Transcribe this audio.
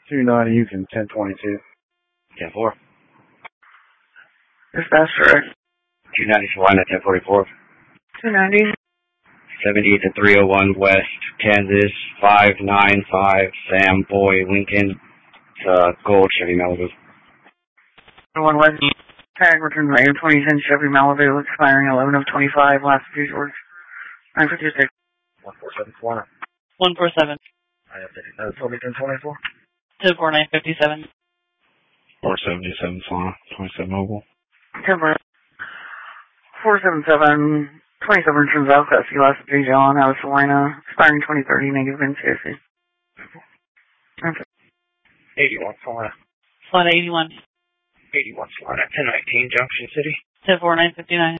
290, you can 1022. 10-4. Dispatcher. 290 Salina, 1044. 290. 70 to 301 West, Kansas, 595 Sam Boy Lincoln. It's gold Chevy Malibu. 1 West. Tag return to 2010 Chevy Malibu, expiring 11 of 25, last few shorts. 956. 147 147. I have 50. Total 1024. 104957. 477 Salina, 27 Mobile. 477. 27 returns out, that's the last J. John out of Salina, expiring 2030, negative NCSC. 81 Salina. Salina 81. 81 Salina, 1019 Junction City. 104959.